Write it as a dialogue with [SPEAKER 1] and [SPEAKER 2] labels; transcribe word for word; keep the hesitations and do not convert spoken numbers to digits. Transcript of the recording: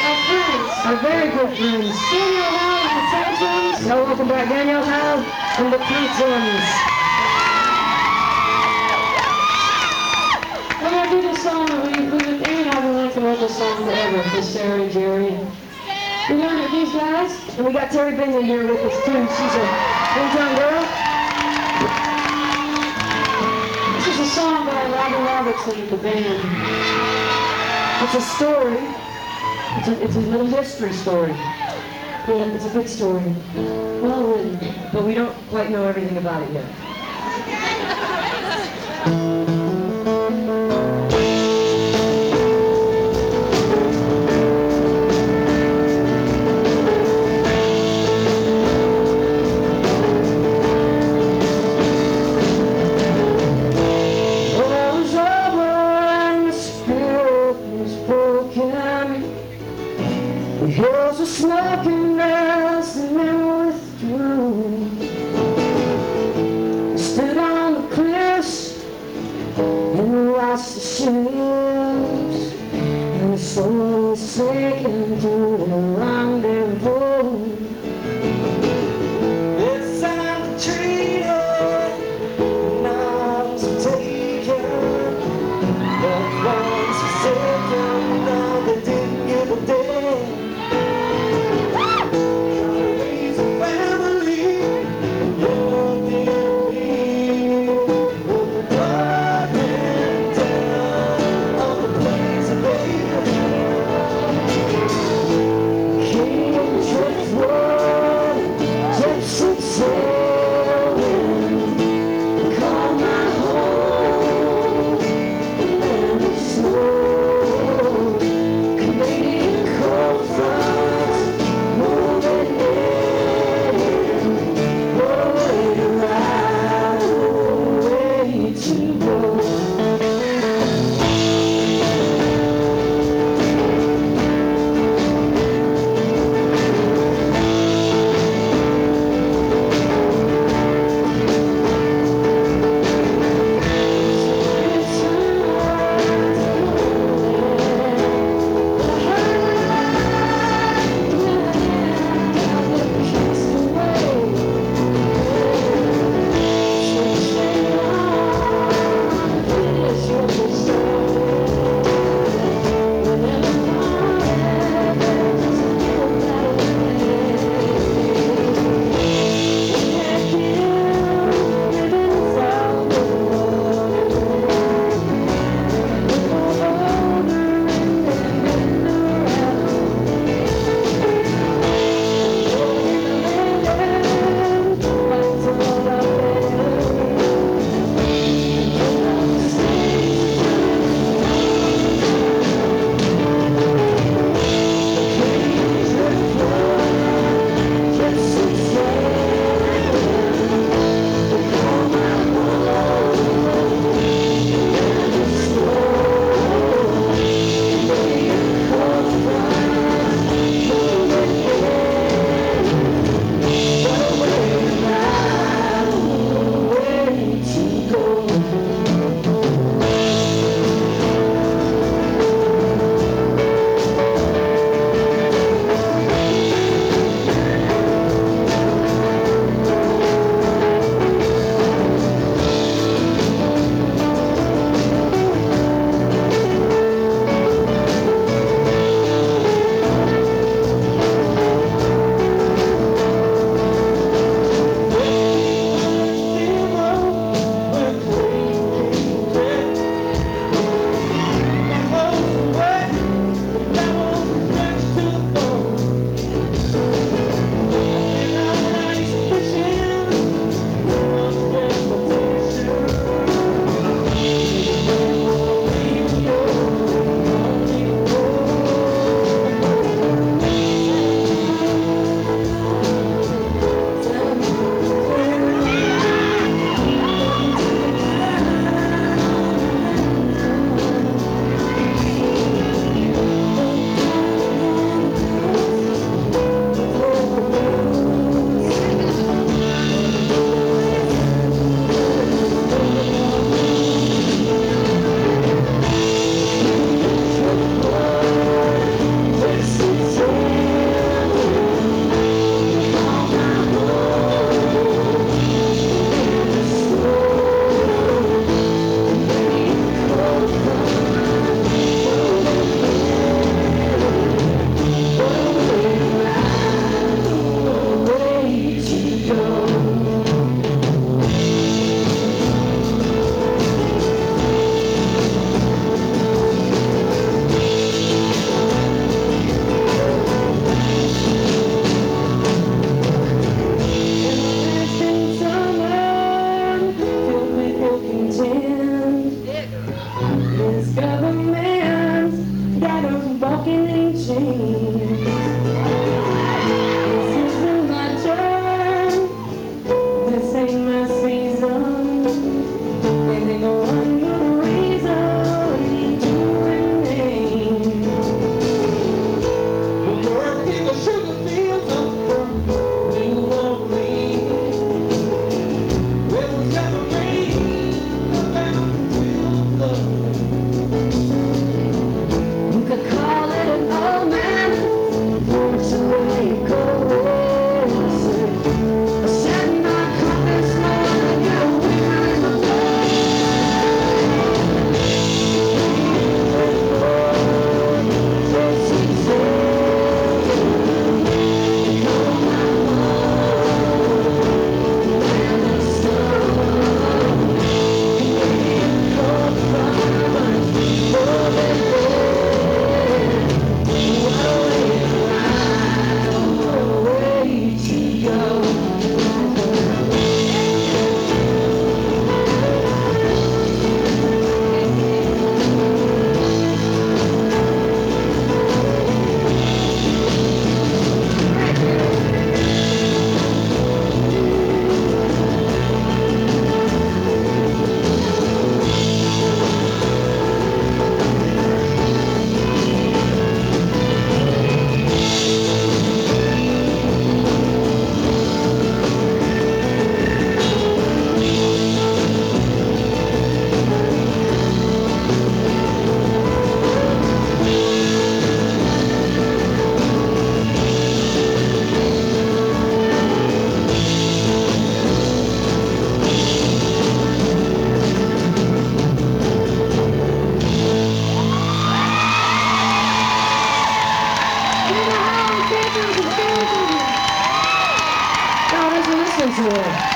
[SPEAKER 1] Our friends.
[SPEAKER 2] Our very good friends.
[SPEAKER 1] Daniel Howe and the Tantrums.
[SPEAKER 2] So welcome back, Daniel Howe and the Tantrums.
[SPEAKER 1] We're going to do this song that we, we've been, Amy and I have been thinking about this song forever for Sarah and Jerry. We learned with these guys.
[SPEAKER 2] And we got Terry Bingen here with us too. She's a hometown girl.
[SPEAKER 1] This is a song by Robin Robertson and the band.
[SPEAKER 2] It's a story. It's a, it's a little history story. Yeah, it's a good story.
[SPEAKER 1] Well written.
[SPEAKER 2] But we don't quite know everything about it yet.
[SPEAKER 1] The hills were smoking as the men withdrew. I stood on the cliffs and watched the ships, and the soul was sinking to the rendezvous. It's time to treat it, not to take it. The ones who said them, no, they didn't give a damn. Call my home and the snow.
[SPEAKER 2] change. This isn't my turn, this ain't my season, and ain't no one good reason to remain.
[SPEAKER 1] We're working the sugar fields of New Orleans, where was never rain about real love.
[SPEAKER 2] You could call it an old man, it's a way it goes. I said my colors more, you're wearing my God, as we listen to it.